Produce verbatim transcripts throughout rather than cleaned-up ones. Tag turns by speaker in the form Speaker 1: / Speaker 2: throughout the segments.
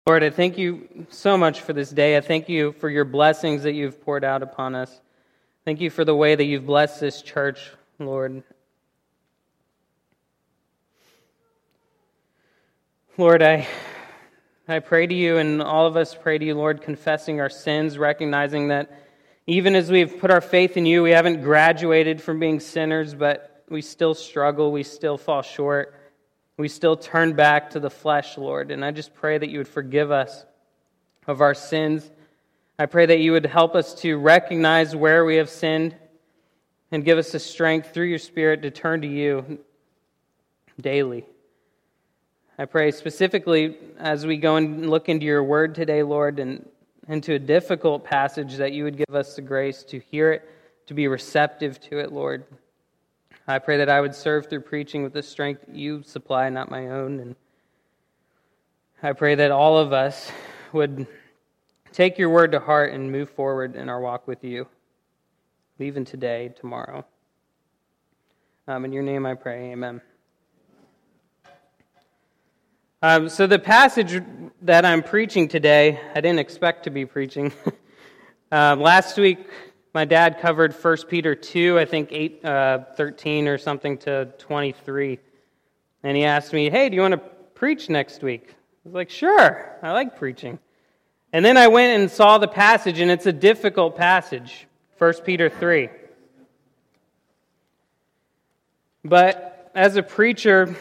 Speaker 1: Lord, I thank you so much for this day. I thank you for your blessings that you've poured out upon us. Thank you for the way that you've blessed this church, Lord. Lord, I I pray to you, and all of us pray to you, Lord, confessing our sins, recognizing that even as we've put our faith in you, we haven't graduated from being sinners, but we still struggle, we still fall short. We still turn back to the flesh, Lord, and I just pray that you would forgive us of our sins. I pray that you would help us to recognize where we have sinned and give us the strength through your Spirit to turn to you daily. I pray specifically as we go and look into your word today, Lord, and into a difficult passage, that you would give us the grace to hear it, to be receptive to it, Lord. I pray that I would serve through preaching with the strength you supply, not my own. And I pray that all of us would take your word to heart and move forward in our walk with you, even today, tomorrow. Um, in your name I pray, amen. Um, so the passage that I'm preaching today, I didn't expect to be preaching. um, last week, my dad covered First Peter two, I think eight, uh, thirteen or something to twenty-three. And he asked me, hey, do you want to preach next week? I was like, sure, I like preaching. And then I went and saw the passage, and it's a difficult passage, First Peter three. But as a preacher,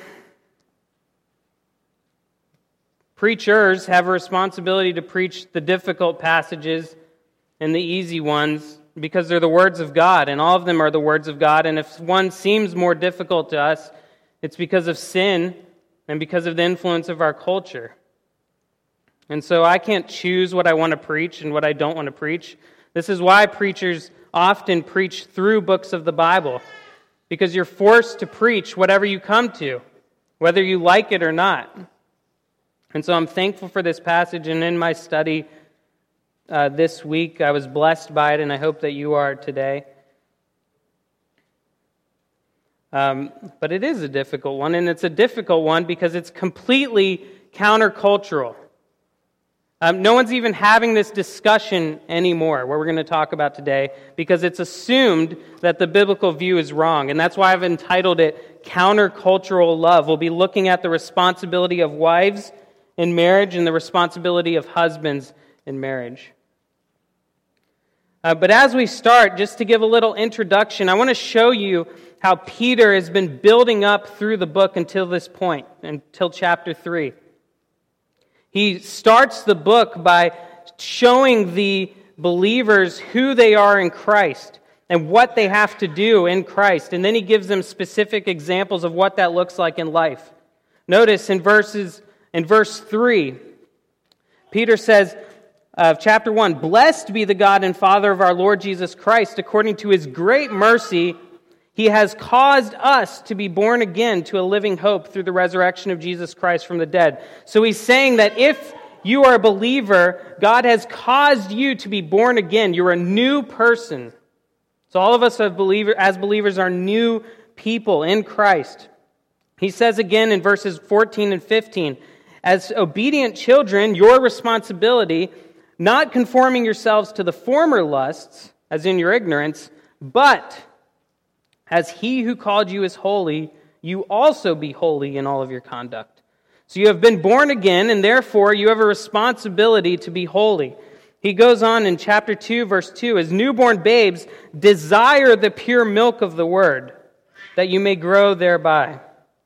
Speaker 1: preachers have a responsibility to preach the difficult passages and the easy ones, because they're the words of God, and all of them are the words of God. And if one seems more difficult to us, it's because of sin and because of the influence of our culture. And so I can't choose what I want to preach and what I don't want to preach. This is why preachers often preach through books of the Bible, because you're forced to preach whatever you come to, whether you like it or not. And so I'm thankful for this passage, and in my study Uh, this week, I was blessed by it, and I hope that you are today. Um, but it is a difficult one, and it's a difficult one because it's completely countercultural. Um, no one's even having this discussion anymore, what we're going to talk about today, because it's assumed that the biblical view is wrong, and that's why I've entitled it Countercultural Love. We'll be looking at the responsibility of wives in marriage and the responsibility of husbands in marriage. Uh, but as we start, just to give a little introduction, I want to show you how Peter has been building up through the book until this point, until chapter three. He starts the book by showing the believers who they are in Christ and what they have to do in Christ. And then he gives them specific examples of what that looks like in life. Notice in verses in verse three, Peter says, of chapter one, blessed be the God and Father of our Lord Jesus Christ. According to his great mercy, he has caused us to be born again to a living hope through the resurrection of Jesus Christ from the dead. So he's saying that if you are a believer, God has caused you to be born again. You're a new person. So all of us as believers, as believers are new people in Christ. He says again in verses fourteen and fifteen, as obedient children, your responsibility, not conforming yourselves to the former lusts, as in your ignorance, but as he who called you is holy, you also be holy in all of your conduct. So you have been born again, and therefore you have a responsibility to be holy. He goes on in chapter two, verse two, as newborn babes, desire the pure milk of the word, that you may grow thereby.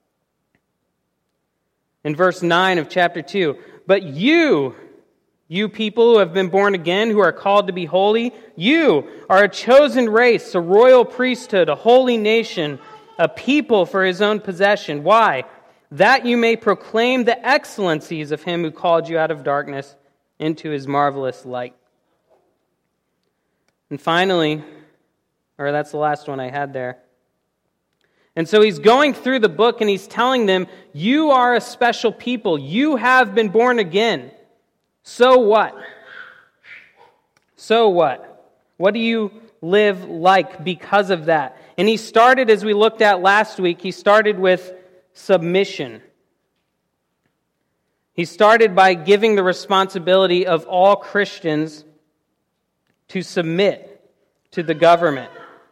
Speaker 1: In verse nine of chapter two, but you... You people who have been born again, who are called to be holy, you are a chosen race, a royal priesthood, a holy nation, a people for his own possession. Why? That you may proclaim the excellencies of him who called you out of darkness into his marvelous light. And finally, or that's the last one I had there. And so he's going through the book and he's telling them, you are a special people. You have been born again. So what? So what? What do you live like because of that? And he started, as we looked at last week, he started with submission. He started by giving the responsibility of all Christians to submit to the government.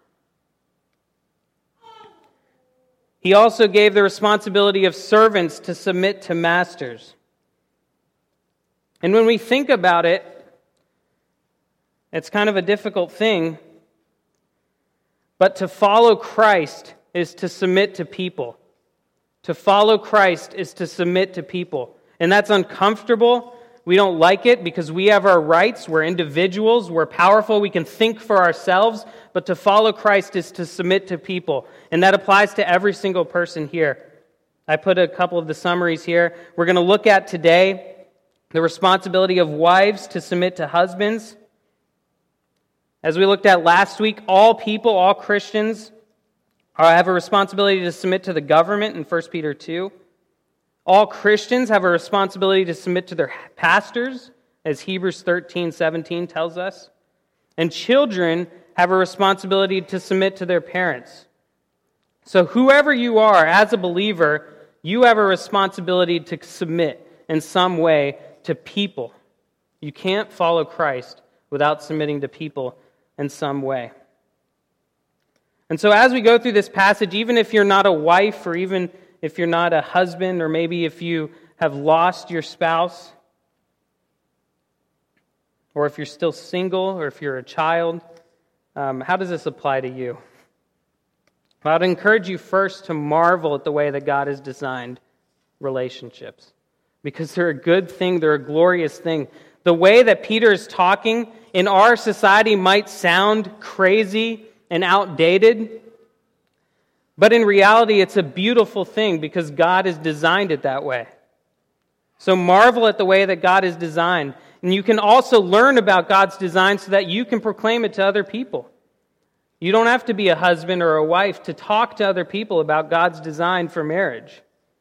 Speaker 1: He also gave the responsibility of servants to submit to masters. And when we think about it, it's kind of a difficult thing, but to follow Christ is to submit to people. To follow Christ is to submit to people. And that's uncomfortable. We don't like it because we have our rights. We're individuals. We're powerful. We can think for ourselves. But to follow Christ is to submit to people. And that applies to every single person here. I put a couple of the summaries here. We're going to look at today the responsibility of wives to submit to husbands. As we looked at last week, all people, all Christians, have a responsibility to submit to the government in First Peter two. All Christians have a responsibility to submit to their pastors, as Hebrews thirteen seventeen tells us. And children have a responsibility to submit to their parents. So whoever you are, as a believer, you have a responsibility to submit in some way to people. You can't follow Christ without submitting to people in some way. And so as we go through this passage, even if you're not a wife, or even if you're not a husband, or maybe if you have lost your spouse, or if you're still single, or if you're a child, um, how does this apply to you? Well, I'd encourage you first to marvel at the way that God has designed relationships, because they're a good thing, they're a glorious thing. The way that Peter is talking in our society might sound crazy and outdated, but in reality, it's a beautiful thing because God has designed it that way. So marvel at the way that God is designed. And you can also learn about God's design so that you can proclaim it to other people. You don't have to be a husband or a wife to talk to other people about God's design for marriage.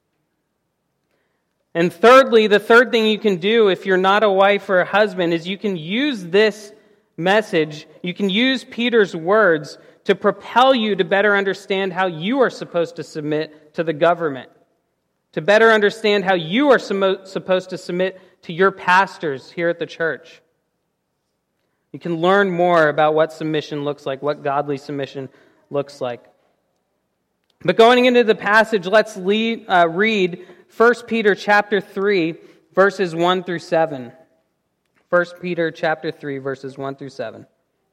Speaker 1: And thirdly, the third thing you can do if you're not a wife or a husband is you can use this message, you can use Peter's words to propel you to better understand how you are supposed to submit to the government, to better understand how you are supposed to submit to your pastors here at the church. You can learn more about what submission looks like, what godly submission looks like. But going into the passage, let's lead, uh, read First Peter chapter three, verses one through seven. First Peter chapter three, verses one through seven.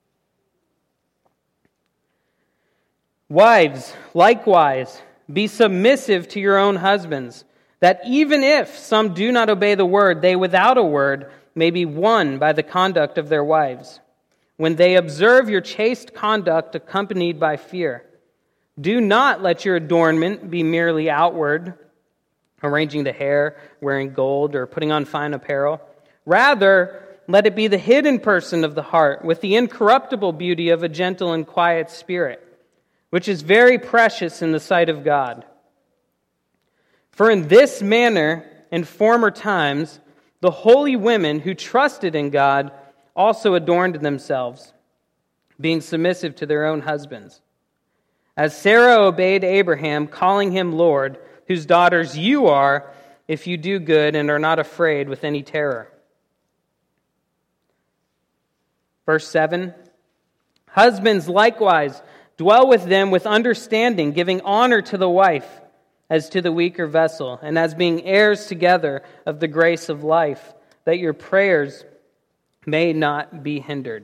Speaker 1: Wives, likewise, be submissive to your own husbands, that even if some do not obey the word, they without a word may be won by the conduct of their wives, when they observe your chaste conduct accompanied by fear. Do not let your adornment be merely outward, arranging the hair, wearing gold, or putting on fine apparel. Rather, let it be the hidden person of the heart, with the incorruptible beauty of a gentle and quiet spirit, which is very precious in the sight of God. For in this manner, in former times, the holy women who trusted in God also adorned themselves, being submissive to their own husbands. As Sarah obeyed Abraham, calling him Lord, whose daughters you are, if you do good and are not afraid with any terror. Verse seven, husbands likewise dwell with them with understanding, giving honor to the wife as to the weaker vessel, and as being heirs together of the grace of life, that your prayers may not be hindered.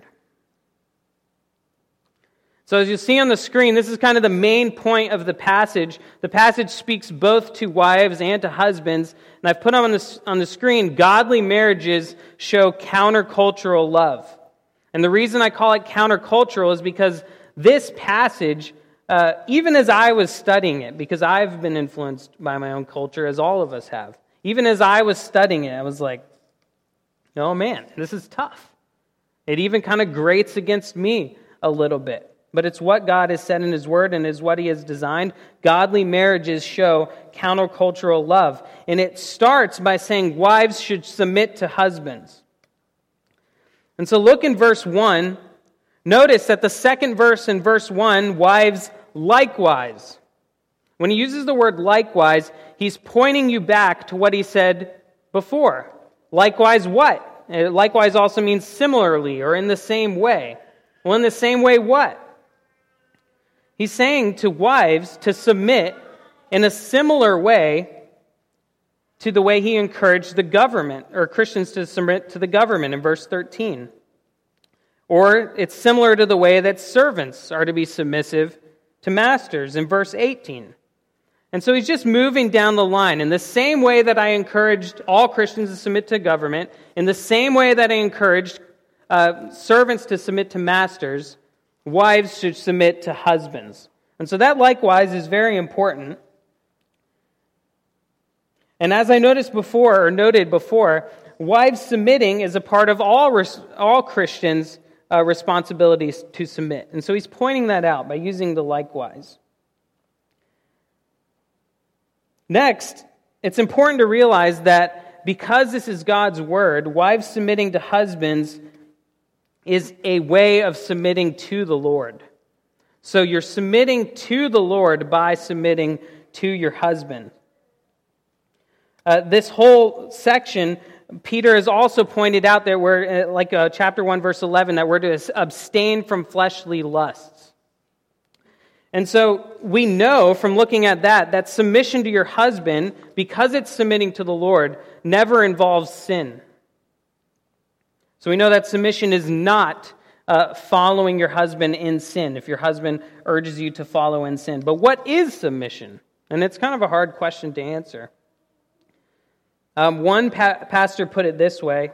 Speaker 1: So as you see on the screen, this is kind of the main point of the passage. The passage speaks both to wives and to husbands. And I've put on the, on the screen, godly marriages show countercultural love. And the reason I call it countercultural is because this passage, uh, even as I was studying it, because I've been influenced by my own culture, as all of us have, even as I was studying it, I was like, oh man, this is tough. It even kind of grates against me a little bit. But it's what God has said in His Word and is what He has designed. Godly marriages show countercultural love. And it starts by saying wives should submit to husbands. And so look in verse one. Notice that the second verse in verse one, wives likewise. When he uses the word likewise, he's pointing you back to what he said before. Likewise, what? It likewise also means similarly or in the same way. Well, in the same way, what? He's saying to wives to submit in a similar way to the way he encouraged the government, or Christians to submit to the government in verse thirteen. Or it's similar to the way that servants are to be submissive to masters in verse eighteen. And so he's just moving down the line. In the same way that I encouraged all Christians to submit to government, in the same way that I encouraged uh, servants to submit to masters, wives should submit to husbands. And so that likewise is very important. And as I noticed before, or noted before, wives submitting is a part of all res- all Christians' uh, responsibilities to submit. And so he's pointing that out by using the likewise. Next, it's important to realize that because this is God's word, wives submitting to husbands is a way of submitting to the Lord. So you're submitting to the Lord by submitting to your husband. Uh, this whole section, Peter has also pointed out that we're, like uh, chapter one, verse eleven, that we're to abstain from fleshly lusts. And so we know from looking at that, that submission to your husband, because it's submitting to the Lord, never involves sin. So we know that submission is not uh, following your husband in sin, if your husband urges you to follow in sin. But what is submission? And it's kind of a hard question to answer. Um, one pa- pastor put it this way,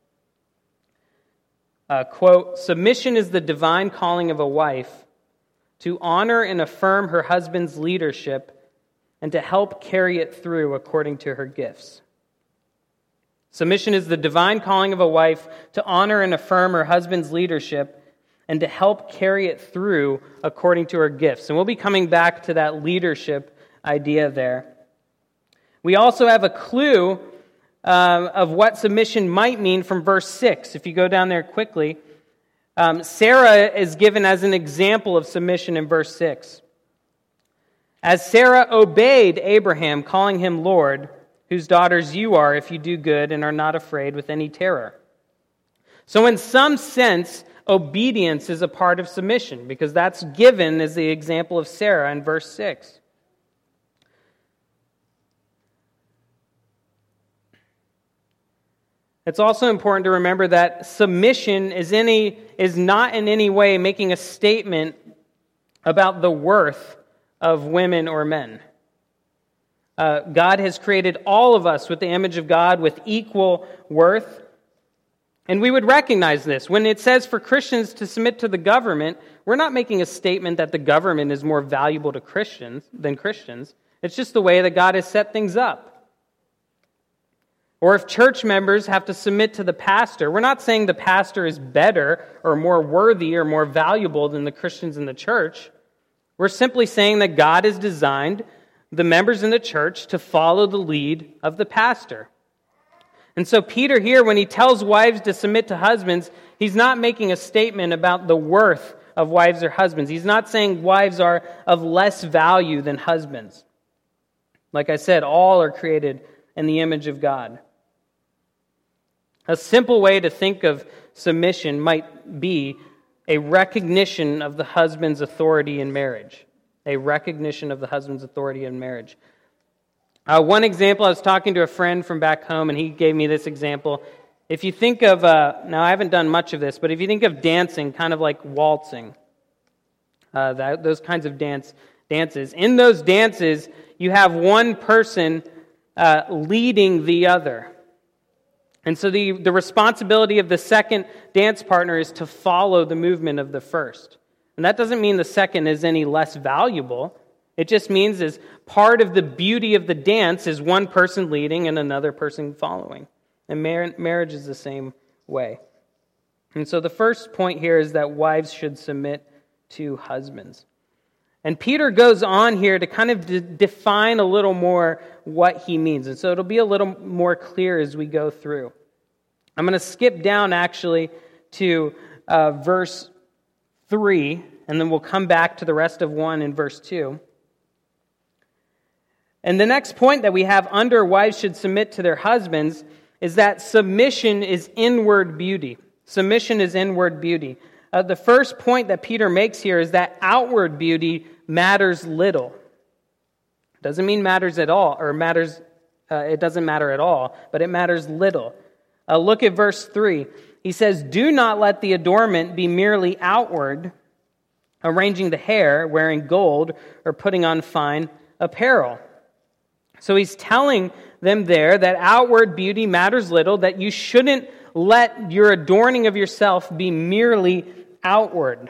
Speaker 1: uh, quote, "Submission is the divine calling of a wife to honor and affirm her husband's leadership and to help carry it through according to her gifts." Submission is the divine calling of a wife to honor and affirm her husband's leadership and to help carry it through according to her gifts. And we'll be coming back to that leadership idea there. We also have a clue um, of what submission might mean from verse six. If you go down there quickly, um, Sarah is given as an example of submission in verse six. "As Sarah obeyed Abraham, calling him Lord, whose daughters you are if you do good and are not afraid with any terror." So in some sense, obedience is a part of submission, because that's given as the example of Sarah in verse six. It's also important to remember that submission is any is not in any way making a statement about the worth of women or men. Uh, God has created all of us with the image of God with equal worth. And we would recognize this. When it says for Christians to submit to the government, we're not making a statement that the government is more valuable to Christians than Christians. It's just the way that God has set things up. Or if church members have to submit to the pastor, we're not saying the pastor is better or more worthy or more valuable than the Christians in the church. We're simply saying that God has designed the members in the church to follow the lead of the pastor. And so Peter here, when he tells wives to submit to husbands, he's not making a statement about the worth of wives or husbands. He's not saying wives are of less value than husbands. Like I said, all are created in the image of God. A simple way to think of submission might be a recognition of the husband's authority in marriage. A recognition of the husband's authority in marriage. Uh, one example, I was talking to a friend from back home, and he gave me this example. If you think of, uh, now I haven't done much of this, but if you think of dancing, kind of like waltzing, uh, that, those kinds of dance dances, in those dances, you have one person uh, leading the other. And so the, the responsibility of the second dance partner is to follow the movement of the first. And that doesn't mean the second is any less valuable. It just means as part of the beauty of the dance is one person leading and another person following. And mar- marriage is the same way. And so the first point here is that wives should submit to husbands. And Peter goes on here to kind of de- define a little more what he means. And so it'll be a little more clear as we go through. I'm going to skip down actually to uh, verse three, and then we'll come back to the rest of one in verse two. And the next point that we have under wives should submit to their husbands is that submission is inward beauty. Submission is inward beauty. Uh, the first point that Peter makes here is that outward beauty matters little. Doesn't mean matters at all, or matters. Uh, it doesn't matter at all, but it matters little. Uh, look at verse three. He says, "Do not let the adornment be merely outward, arranging the hair, wearing gold, or putting on fine apparel." So he's telling them there that outward beauty matters little, that you shouldn't let your adorning of yourself be merely outward.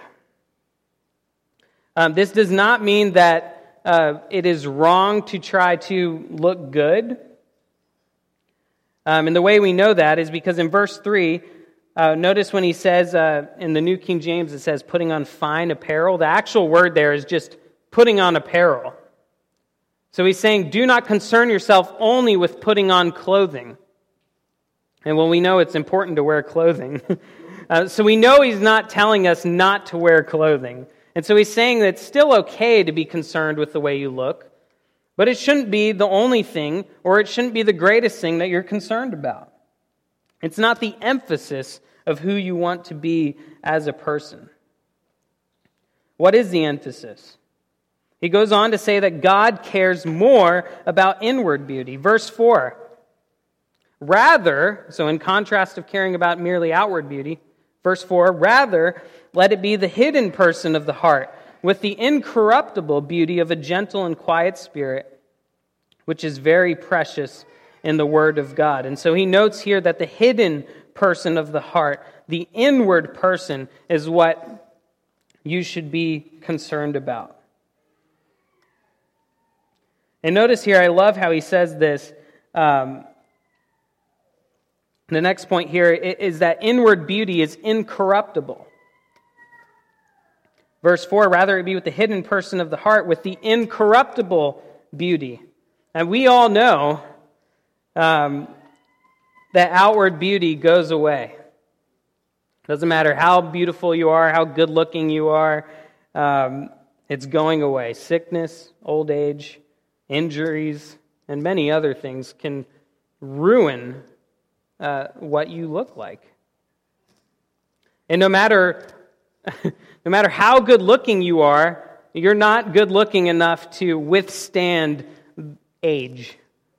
Speaker 1: Um, this does not mean that uh, it is wrong to try to look good. Um, and the way we know that is because in verse three, uh, notice when he says, uh, in the New King James, it says putting on fine apparel. The actual word there is just putting on apparel. So he's saying, do not concern yourself only with putting on clothing. And well, we know it's important to wear clothing. uh, so we know he's not telling us not to wear clothing. And so he's saying that it's still okay to be concerned with the way you look, but it shouldn't be the only thing, or it shouldn't be the greatest thing that you're concerned about. It's not the emphasis of who you want to be as a person. What is the emphasis? He goes on to say that God cares more about inward beauty. Verse four, rather, so in contrast of caring about merely outward beauty, verse four, rather, let it be the hidden person of the heart, with the incorruptible beauty of a gentle and quiet spirit, which is very precious in the Word of God. And so he notes here that the hidden person of the heart, the inward person, is what you should be concerned about. And notice here, I love how he says this. Um, the next point here is that inward beauty is incorruptible. Verse four, rather it be with the hidden person of the heart, with the incorruptible beauty. And we all know um, that outward beauty goes away. Doesn't matter how beautiful you are, how good looking you are, um, it's going away. Sickness, old age, injuries, and many other things can ruin uh, what you look like. And no matter no matter how good looking you are, you're not good looking enough to withstand age.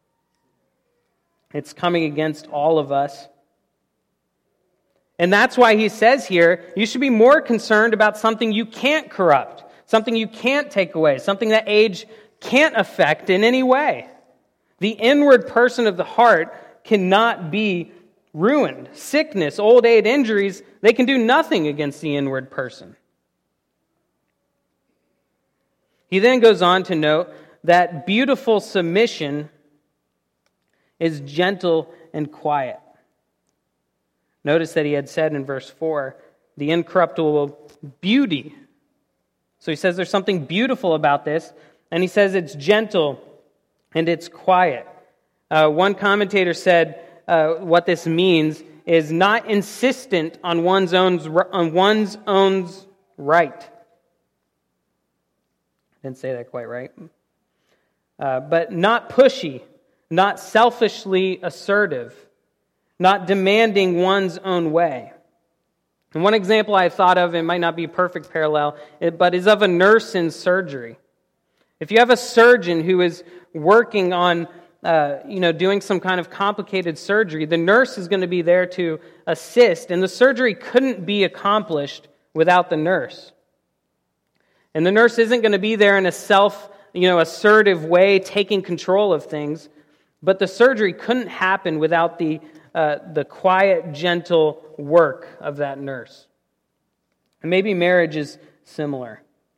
Speaker 1: It's coming against all of us. And that's why he says here, you should be more concerned about something you can't corrupt, something you can't take away, something that age can't affect in any way. The inward person of the heart cannot be ruined. Sickness, old age, injuries, they can do nothing against the inward person. He then goes on to note that beautiful submission is gentle and quiet. Notice that he had said in verse four, the incorruptible beauty. So he says there's something beautiful about this, and he says it's gentle and it's quiet. Uh, one commentator said uh, what this means is not insistent on one's own on one's own right. Didn't say that quite right. Uh, but not pushy, not selfishly assertive, not demanding one's own way. And one example I thought of, it might not be a perfect parallel, but is of a nurse in surgery. If you have a surgeon who is working on, uh, you know, doing some kind of complicated surgery, the nurse is going to be there to assist, and the surgery couldn't be accomplished without the nurse. And the nurse isn't going to be there in a self, you know, assertive way, taking control of things, but the surgery couldn't happen without the uh, the quiet, gentle work of that nurse. And maybe marriage is similar.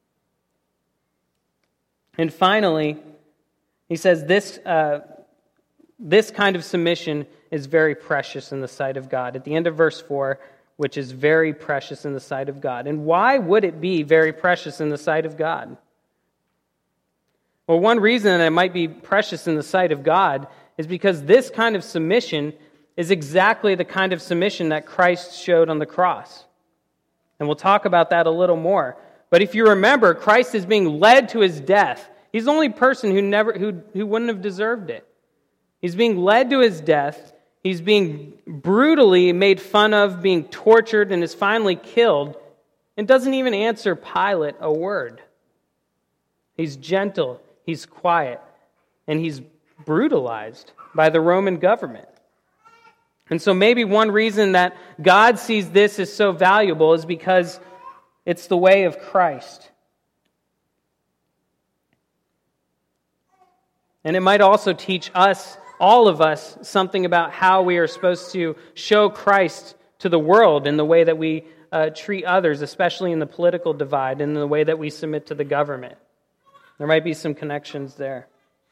Speaker 1: And finally, he says this uh, this kind of submission is very precious in the sight of God. At the end of verse four, which is very precious in the sight of God. And why would it be very precious in the sight of God? Well, one reason that it might be precious in the sight of God is because this kind of submission is exactly the kind of submission that Christ showed on the cross. And we'll talk about that a little more. But if you remember, Christ is being led to his death. He's the only person who never who, who wouldn't have deserved it. He's being led to his death. He's being brutally made fun of, being tortured, and is finally killed, and doesn't even answer Pilate a word. He's gentle, he's quiet, and he's brutalized by the Roman government. And so maybe one reason that God sees this as so valuable is because it's the way of Christ. And it might also teach us, all of us, something about how we are supposed to show Christ to the world in the way that we uh, treat others, especially in the political divide, and in the way that we submit to the government. There might be some connections there.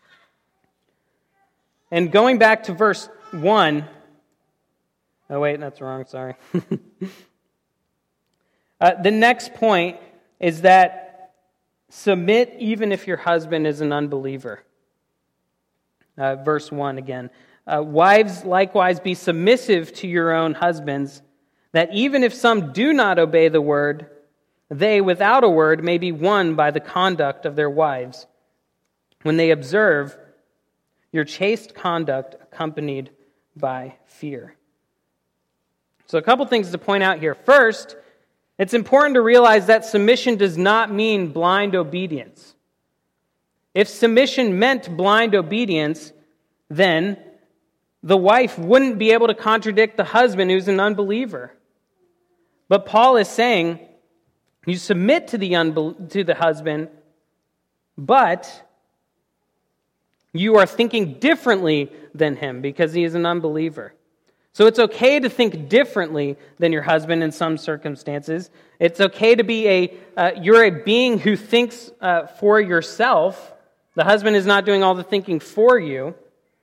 Speaker 1: And going back to verse one, oh wait, that's wrong, sorry. uh, the next point is that submit even if your husband is an unbeliever. Uh, verse one again. Uh, Wives, likewise, be submissive to your own husbands, that even if some do not obey the word, they, without a word, may be won by the conduct of their wives, when they observe your chaste conduct accompanied by fear. So a couple things to point out here. First, it's important to realize that submission does not mean blind obedience. If submission meant blind obedience, then the wife wouldn't be able to contradict the husband who's an unbeliever. But Paul is saying, you submit to the unbel- to the husband, but you are thinking differently than him because he is an unbeliever. So it's okay to think differently than your husband in some circumstances. It's okay to be a, uh, you're a being who thinks uh, for yourself. The husband is not doing all the thinking for you.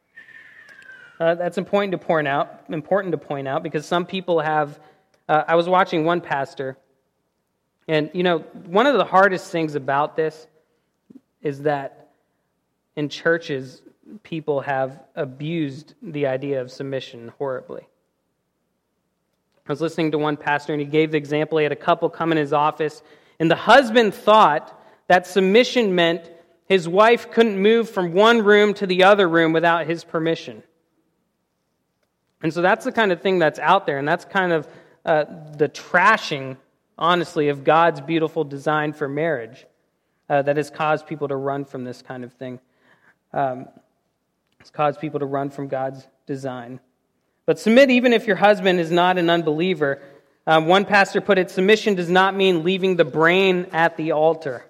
Speaker 1: Uh, that's important to point out. Important to point out because some people have. Uh, I was watching one pastor, and you know, one of the hardest things about this is that in churches, people have abused the idea of submission horribly. I was listening to one pastor, and he gave the example. He had a couple come in his office, and the husband thought that submission meant his wife couldn't move from one room to the other room without his permission. And so that's the kind of thing that's out there, and that's kind of uh, the trashing, honestly, of God's beautiful design for marriage uh, that has caused people to run from this kind of thing. Um, it's caused people to run from God's design. But submit even if your husband is not an unbeliever. Um, one pastor put it, submission does not mean leaving the brain at the altar.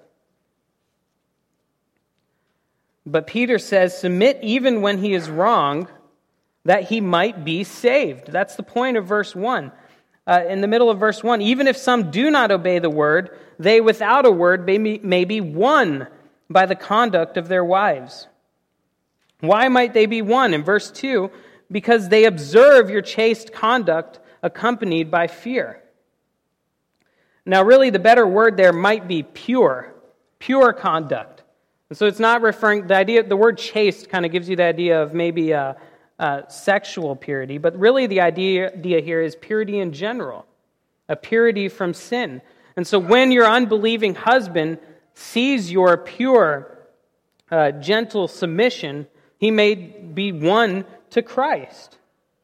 Speaker 1: But Peter says, submit even when he is wrong, that he might be saved. That's the point of verse one. Uh, in the middle of verse one, even if some do not obey the word, they without a word may be, may be won by the conduct of their wives. Why might they be won? In verse two, because they observe your chaste conduct accompanied by fear. Now really the better word there might be pure, pure conduct. And so it's not referring, the idea, the word chaste kind of gives you the idea of maybe a, a sexual purity, but really the idea, idea here is purity in general, a purity from sin. And so when your unbelieving husband sees your pure, uh, gentle submission, he may be won to Christ.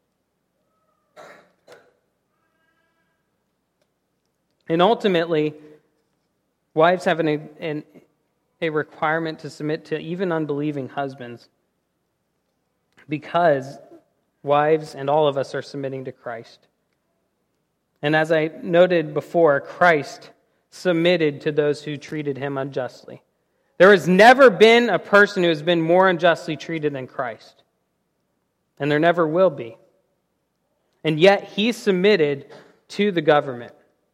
Speaker 1: And ultimately, wives have an, an a requirement to submit to even unbelieving husbands because wives and all of us are submitting to Christ. And as I noted before, Christ submitted to those who treated him unjustly. There has never been a person who has been more unjustly treated than Christ. And there never will be. And yet he submitted to the government.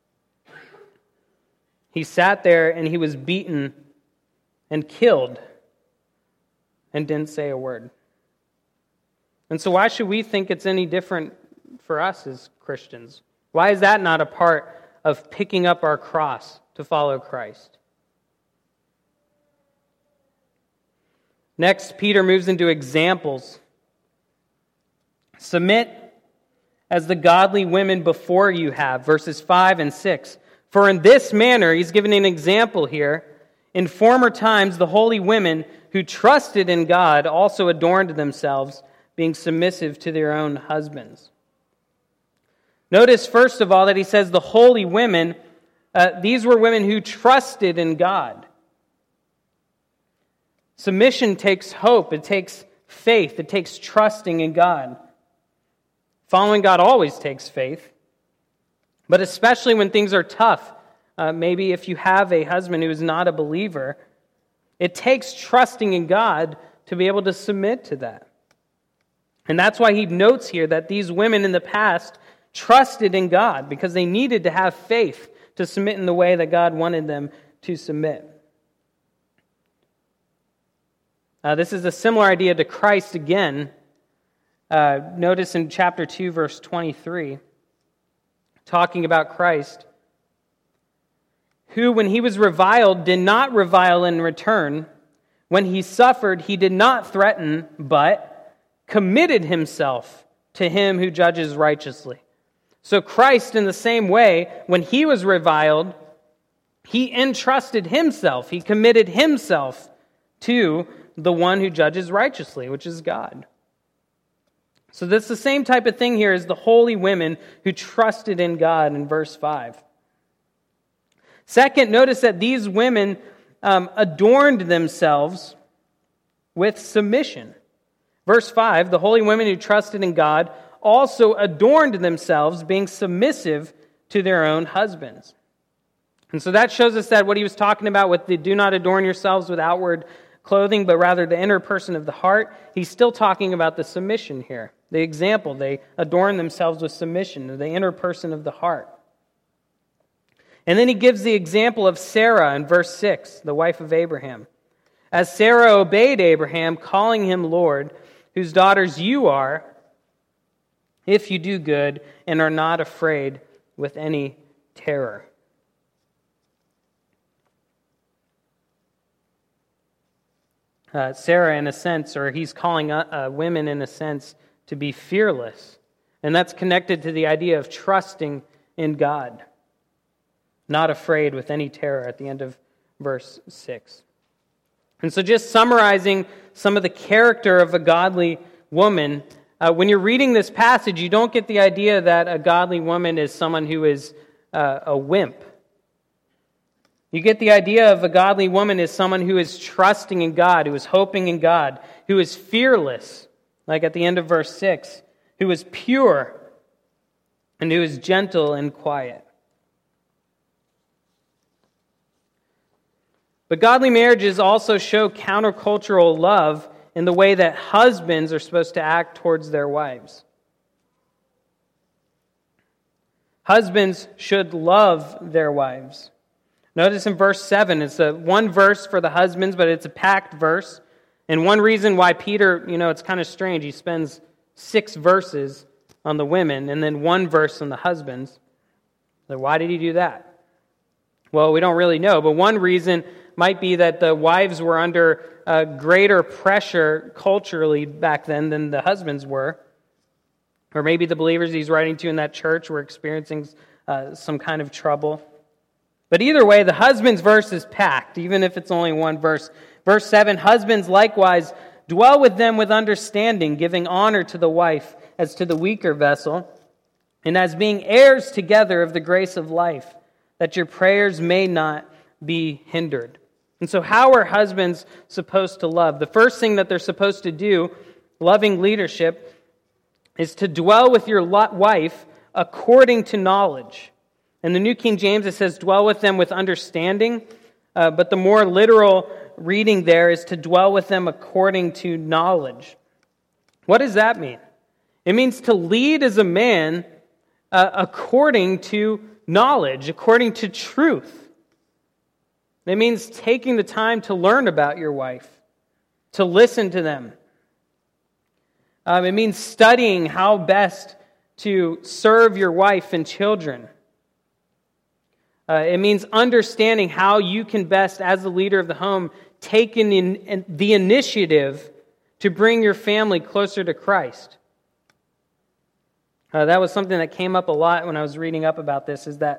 Speaker 1: He sat there and he was beaten and killed and didn't say a word. And so why should we think it's any different for us as Christians? Why is that not a part of picking up our cross to follow Christ? Next, Peter moves into examples. Submit as the godly women before you have, verses five and six. For in this manner, he's giving an example here, In former times, the holy women who trusted in God also adorned themselves, being submissive to their own husbands. Notice, first of all, that he says the holy women, uh, these were women who trusted in God. Submission takes hope, it takes faith, it takes trusting in God. Following God always takes faith, but especially when things are tough, uh, maybe if you have a husband who is not a believer, it takes trusting in God to be able to submit to that. And that's why he notes here that these women in the past trusted in God because they needed to have faith to submit in the way that God wanted them to submit. Uh, this is a similar idea to Christ again. Uh, notice in chapter two, verse twenty-three, talking about Christ, who, when he was reviled, did not revile in return. When he suffered, he did not threaten, but committed himself to him who judges righteously. So Christ, in the same way, when he was reviled, he entrusted himself, he committed himself to the one who judges righteously, which is God. So that's the same type of thing here as the holy women who trusted in God in verse five. Second, notice that these women um, adorned themselves with submission. Verse five, the holy women who trusted in God also adorned themselves, being submissive to their own husbands. And so that shows us that what he was talking about with the do not adorn yourselves with outward clothing, but rather the inner person of the heart, he's still talking about the submission here. The example, they adorn themselves with submission, the inner person of the heart. And then he gives the example of Sarah in verse six, the wife of Abraham. As Sarah obeyed Abraham, calling him Lord, whose daughters you are, if you do good and are not afraid with any terror. Uh, Sarah, in a sense, or he's calling uh, uh, women, in a sense, to be fearless. And that's connected to the idea of trusting in God. Not afraid with any terror at the end of verse six. And so just summarizing some of the character of a godly woman, uh, when you're reading this passage, you don't get the idea that a godly woman is someone who is uh, a wimp. You get the idea of a godly woman as someone who is trusting in God, who is hoping in God, who is fearless, like at the end of verse six, who is pure, and who is gentle and quiet. But godly marriages also show countercultural love in the way that husbands are supposed to act towards their wives. Husbands should love their wives. Notice in verse seven, it's a one verse for the husbands, but it's a packed verse. And one reason why Peter, you know, it's kind of strange, he spends six verses on the women and then one verse on the husbands. So why did he do that? Well, we don't really know, but one reason might be that the wives were under uh, greater pressure culturally back then than the husbands were. Or maybe the believers he's writing to in that church were experiencing uh, some kind of trouble. But either way, the husband's verse is packed, even if it's only one verse. Verse seven, husbands likewise dwell with them with understanding, giving honor to the wife as to the weaker vessel, and as being heirs together of the grace of life, that your prayers may not be hindered. And so how are husbands supposed to love? The first thing that they're supposed to do, loving leadership, is to dwell with your wife according to knowledge. In the New King James, it says, dwell with them with understanding. Uh, but the more literal reading there is to dwell with them according to knowledge. What does that mean? It means to lead as a man uh, according to knowledge, according to truth. It means taking the time to learn about your wife, to listen to them. Um, it means studying how best to serve your wife and children. Uh, it means understanding how you can best, as the leader of the home, take in, in the initiative to bring your family closer to Christ. Uh, that was something that came up a lot when I was reading up about this, is that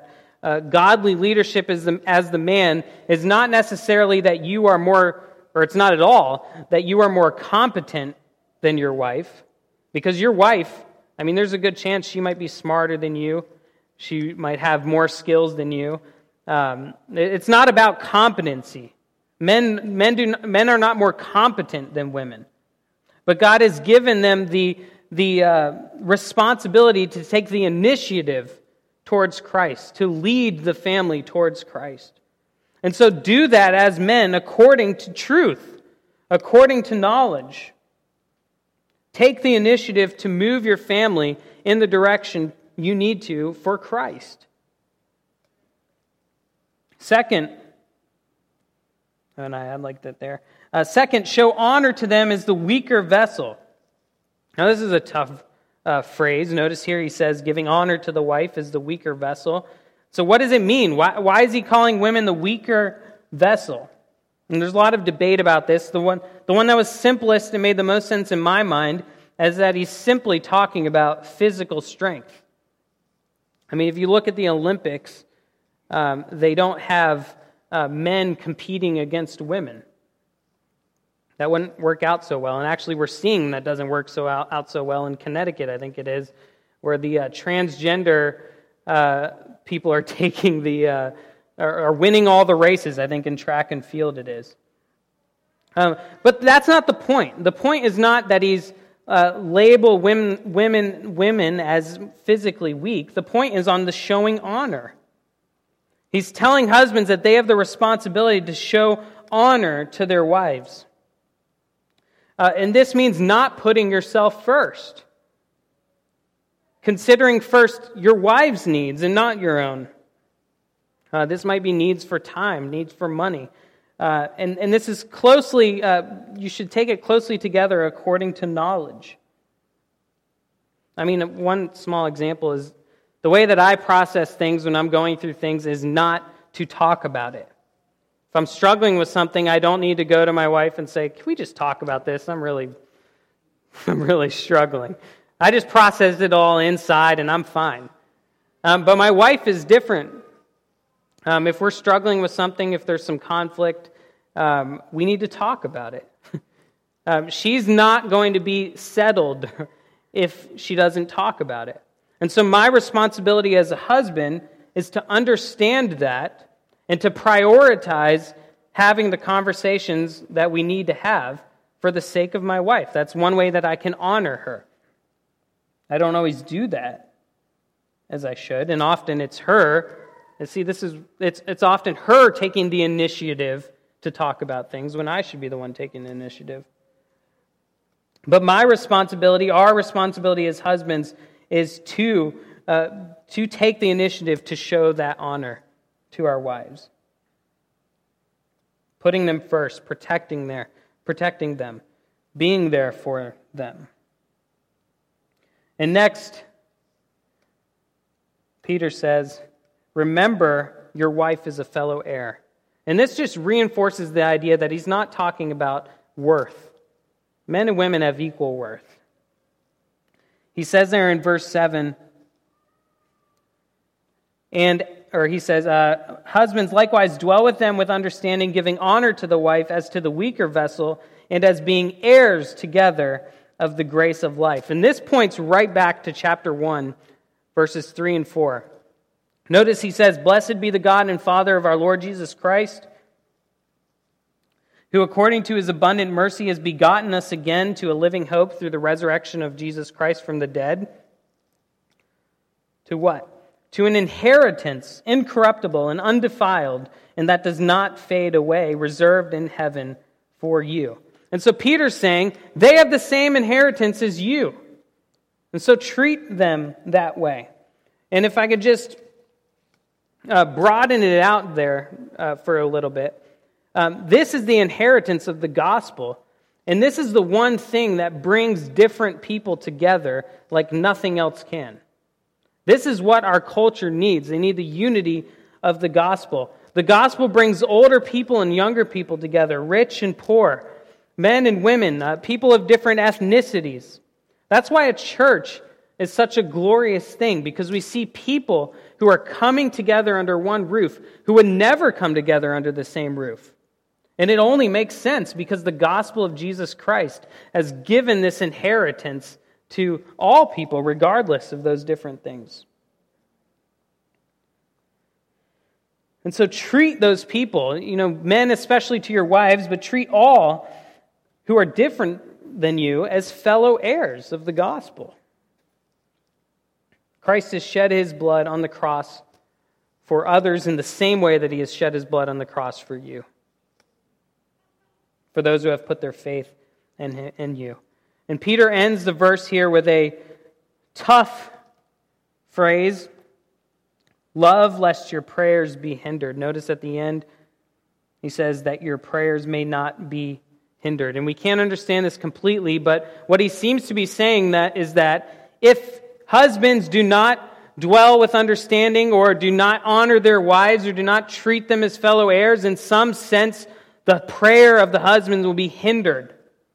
Speaker 1: uh, godly leadership as the, as the man is not necessarily that you are more, or it's not at all, that you are more competent than your wife. Because your wife, I mean, there's a good chance she might be smarter than you. She might have more skills than you. Um, it's not about competency. Men, men, do, men are not more competent than women. But God has given them the, the uh, responsibility to take the initiative towards Christ, to lead the family towards Christ. And so do that as men according to truth, according to knowledge. Take the initiative to move your family in the direction you need to for Christ. Second, and I had like that there. Uh, second, show honor to them as the weaker vessel. Now this is a tough uh, phrase. Notice here he says, giving honor to the wife as the weaker vessel. So what does it mean? Why, why is he calling women the weaker vessel? And there's a lot of debate about this. The one, the one that was simplest and made the most sense in my mind is that he's simply talking about physical strength. I mean, if you look at the Olympics, um, they don't have uh, men competing against women. That wouldn't work out so well. And actually, we're seeing that doesn't work so out, out so well in Connecticut, I think it is, where the uh, transgender uh, people are taking the, uh, are, are winning all the races, I think in track and field it is. Um, but that's not the point. The point is not that he's uh, label women, women, women as physically weak. The point is on the showing honor. He's telling husbands that they have the responsibility to show honor to their wives. Uh, and this means not putting yourself first. Considering first your wife's needs and not your own. Uh, this might be needs for time, needs for money. Uh, and, and this is closely, uh, you should take it closely together according to knowledge. I mean, one small example is the way that I process things when I'm going through things is not to talk about it. If I'm struggling with something, I don't need to go to my wife and say, can we just talk about this? I'm really, I'm really struggling. I just processed it all inside and I'm fine. Um, but my wife is different. Um, if we're struggling with something, if there's some conflict, um, we need to talk about it. um, she's not going to be settled if she doesn't talk about it. And so my responsibility as a husband is to understand that and to prioritize having the conversations that we need to have for the sake of my wife. That's one way that I can honor her. I don't always do that as I should, and often it's her. And see, this is it's it's often her taking the initiative to talk about things when I should be the one taking the initiative. But my responsibility, our responsibility as husbands, is to uh, to take the initiative to show that honor to our wives. Putting them first, protecting their, protecting them, being there for them. And next, Peter says, remember your wife is a fellow heir. And this just reinforces the idea that he's not talking about worth. Men and women have equal worth. He says there in verse seven, and or he says, uh, husbands likewise dwell with them with understanding, giving honor to the wife as to the weaker vessel, and as being heirs together of the grace of life. And this points right back to chapter one, verses three and four. Notice he says, blessed be the God and Father of our Lord Jesus Christ, who according to his abundant mercy has begotten us again to a living hope through the resurrection of Jesus Christ from the dead. To what? To an inheritance incorruptible and undefiled, and that does not fade away, reserved in heaven for you. And so Peter's saying, they have the same inheritance as you. And so treat them that way. And if I could just uh, broaden it out there uh, for a little bit, um, this is the inheritance of the gospel. And this is the one thing that brings different people together like nothing else can. This is what our culture needs. They need the unity of the gospel. The gospel brings older people and younger people together, rich and poor, men and women, uh, people of different ethnicities. That's why a church is such a glorious thing because we see people who are coming together under one roof who would never come together under the same roof. And it only makes sense because the gospel of Jesus Christ has given this inheritance to all people, regardless of those different things. And so treat those people, you know, men especially to your wives, but treat all who are different than you as fellow heirs of the gospel. Christ has shed his blood on the cross for others in the same way that he has shed his blood on the cross for you. For those who have put their faith in, in you. And Peter ends the verse here with a tough phrase. Love lest your prayers be hindered. Notice at the end, he says that your prayers may not be hindered. And we can't understand this completely, but what he seems to be saying that is that if husbands do not dwell with understanding or do not honor their wives or do not treat them as fellow heirs, in some sense, the prayer of the husbands will be hindered.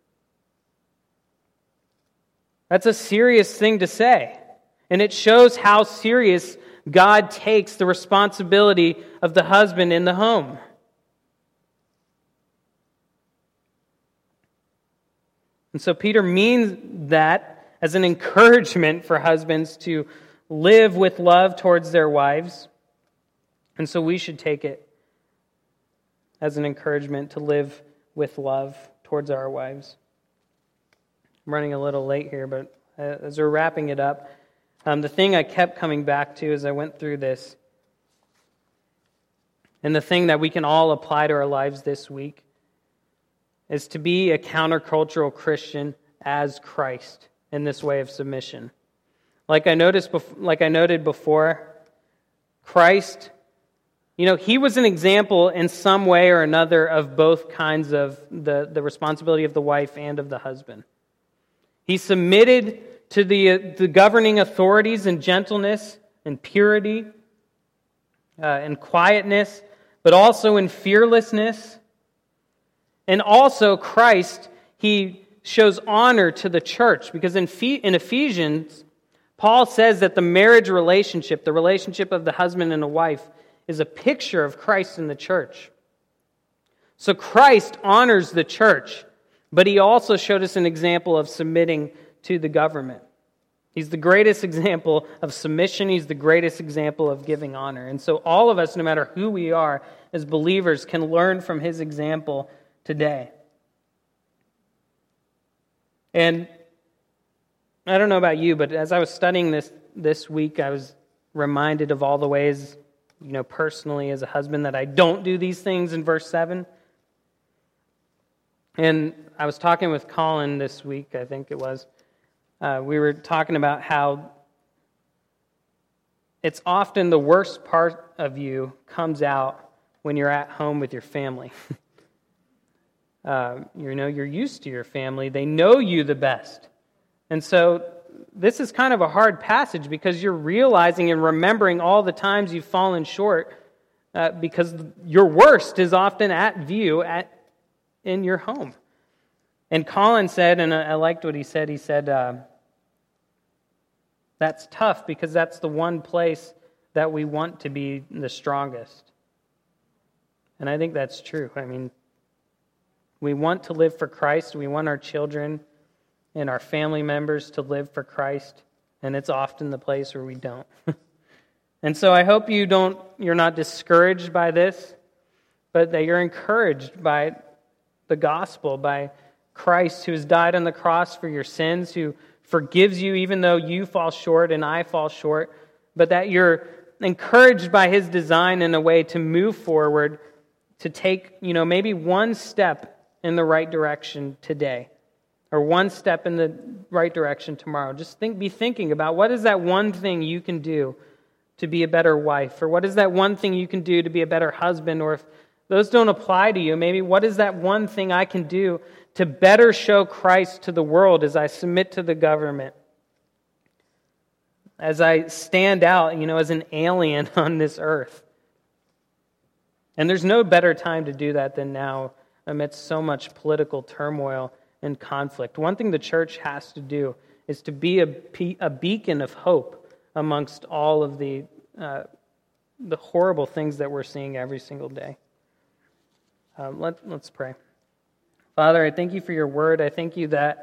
Speaker 1: That's a serious thing to say. And it shows how serious God takes the responsibility of the husband in the home. And so Peter means that as an encouragement for husbands to live with love towards their wives. And so we should take it as an encouragement to live with love towards our wives. I'm running a little late here, but as we're wrapping it up, um, the thing I kept coming back to as I went through this, and the thing that we can all apply to our lives this week, is to be a countercultural Christian as Christ in this way of submission. Like I noticed, like I noted before, Christ, you know, he was an example in some way or another of both kinds of the, the responsibility of the wife and of the husband. He submitted to the, the governing authorities in gentleness and purity uh, and quietness, but also in fearlessness. And also Christ, he shows honor to the church, because in, in Ephesians, Paul says that the marriage relationship, the relationship of the husband and a wife, is a picture of Christ in the church. So Christ honors the church, but he also showed us an example of submitting to the government. He's the greatest example of submission. He's the greatest example of giving honor. And so all of us, no matter who we are as believers, can learn from his example today. And I don't know about you, but as I was studying this this week, I was reminded of all the ways, you know, personally as a husband, that I don't do these things in verse seven. And I was talking with Colin this week, I think it was. Uh, we were talking about how it's often the worst part of you comes out when you're at home with your family. uh, you know, you're used to your family. They know you the best. And so this is kind of a hard passage because you're realizing and remembering all the times you've fallen short uh, because your worst is often at view at in your home. And Colin said, and I liked what he said, he said, uh, that's tough because that's the one place that we want to be the strongest. And I think that's true. I mean, we want to live for Christ. We want our children and our family members to live for Christ. And it's often the place where we don't. And so I hope you don't, you're not discouraged by this, but that you're encouraged by the gospel, by Christ who has died on the cross for your sins, who forgives you even though you fall short and I fall short, but that you're encouraged by his design in a way to move forward, to take, you know, maybe one step in the right direction today, or one step in the right direction tomorrow. Just think, be thinking about what is that one thing you can do to be a better wife, or what is that one thing you can do to be a better husband, or if those don't apply to you, maybe what is that one thing I can do to better show Christ to the world as I submit to the government, as I stand out, you know, as an alien on this earth. And there's no better time to do that than now amidst so much political turmoil and conflict. One thing the church has to do is to be a, pe- a beacon of hope amongst all of the uh, the horrible things that we're seeing every single day. Um, let, let's pray. Father, I thank you for your word. I thank you that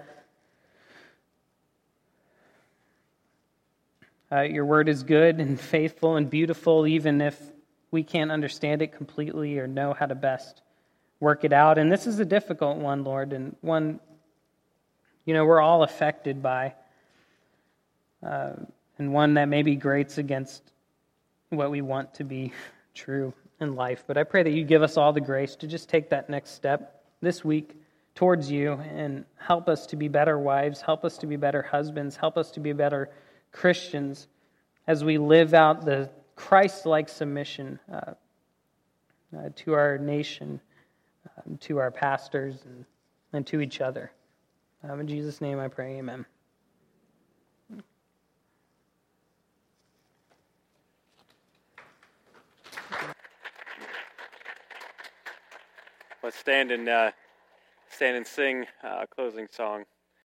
Speaker 1: uh, your word is good and faithful and beautiful, even if we can't understand it completely or know how to best work it out. And this is a difficult one, Lord, and one, you know, we're all affected by, uh, and one that maybe grates against what we want to be true in life. But I pray that you give us all the grace to just take that next step this week towards you and help us to be better wives, help us to be better husbands, help us to be better Christians as we live out the Christ-like submission uh, uh, to our nation, um, to our pastors, and, and to each other. Um, in Jesus' name I pray, amen.
Speaker 2: Let's stand and uh, stand and sing a closing song.